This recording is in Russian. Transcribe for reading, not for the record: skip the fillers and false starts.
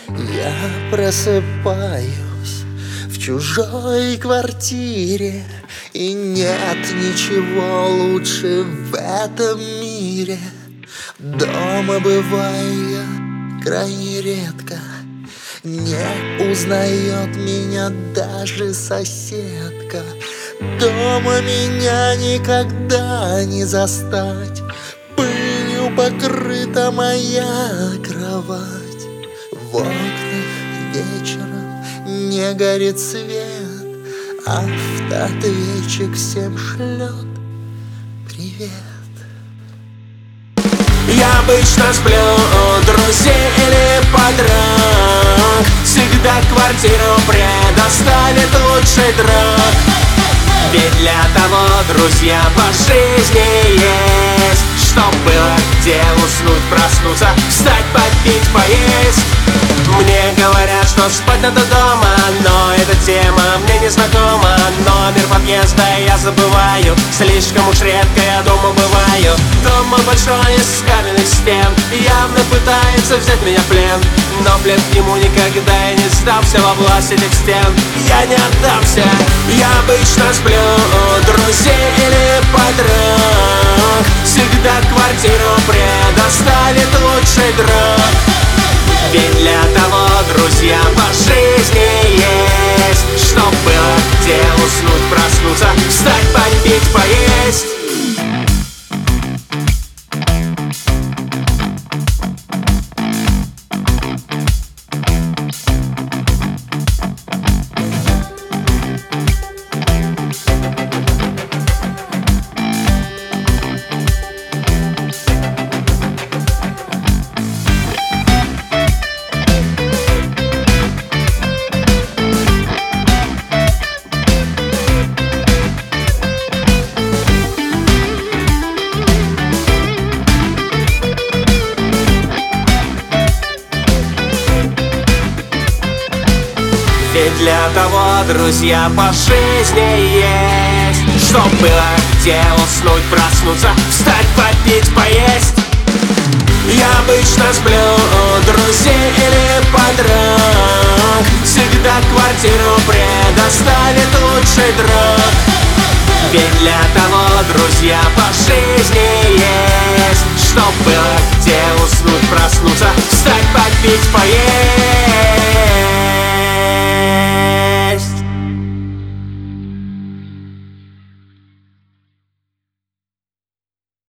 Я просыпаюсь в чужой квартире, и нет ничего лучше в этом мире. Дома бываю я крайне редко, не узнает меня даже соседка. Дома меня никогда не застать, пылью покрыта моя кровать. В окнах вечером не горит свет, автоответчик всем шлет привет. Я обычно сплю у друзей или подруг, всегда квартиру предоставит лучший друг. Ведь для того друзья по жизни есть, чтоб было где уснуть, проснуться, встать, попить, поесть. Мне говорят, что спать надо дома, но эта тема мне не знакома. Номер подъезда я забываю, слишком уж редко я дома бываю. Дома большой из каменных стен, явно пытается взять меня в плен, но плен к нему никогда я не сдамся во власть этих стен. Я не отдамся. Я обычно сплю у друзей или подруг, всегда квартиру предоставит лучший друг. Ведь для того друзья по жизни есть, чтоб было где уснуть, проснуться, встать, попить, поесть. Ведь для того друзья по жизни есть, чтоб было где уснуть, проснуться, встать, попить, поесть. Я обычно сплю у друзей или подруг, всегда квартиру предоставит лучший друг. Ведь для того друзья по жизни